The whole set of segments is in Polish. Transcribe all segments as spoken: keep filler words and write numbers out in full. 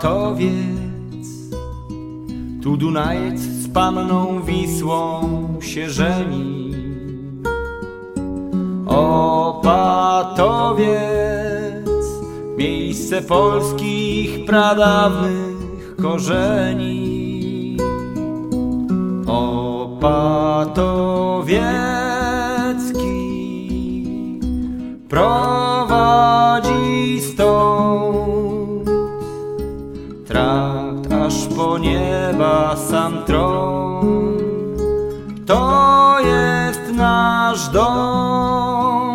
Opatowiec, tu Dunajec z panną Wisłą się żeni. Opatowiec, miejsce polskich pradawnych korzeni. Opatowiecki prowadzi stąd trakt aż po nieba sam tron. To jest nasz dom.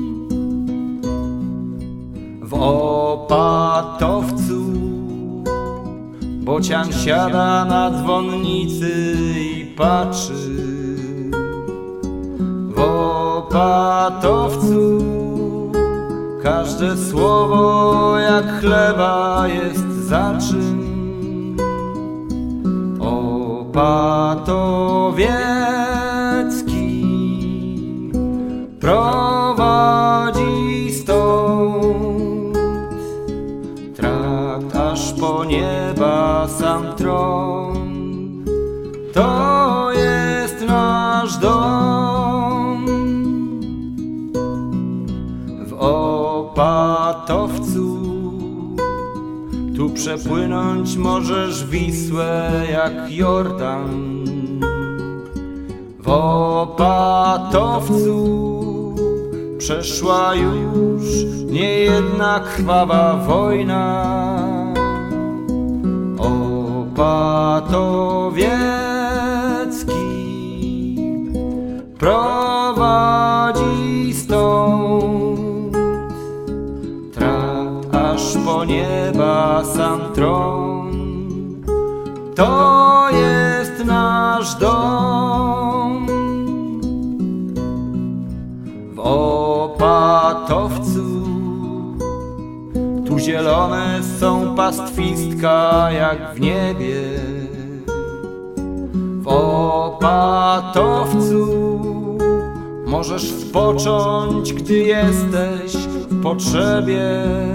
W Opatowcu bocian siada na dzwonnicy i patrzy. W Opatowcu każde słowo jak chleba jest zaczyn. Opatowiecki prowadzi stąd trakt aż po nieba sam tron. To jest nasz dom. W Opatowcu tu przepłynąć możesz Wisłę jak Jordan. W Opatowcu przeszła już niejedna krwawa wojna. Opatowiecki prowadzi stąd trakt aż po nieba sam tron. To jest nasz dom. W Opatowcu tu zielone są pastwistka jak w niebie. W Opatowcu możesz spocząć, gdy jesteś w potrzebie.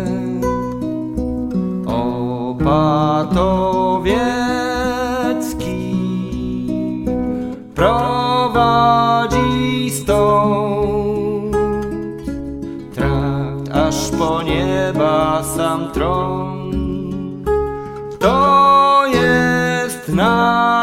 Opatowiecki prowadzi stąd trakt aż po nieba sam tron. To jest nasz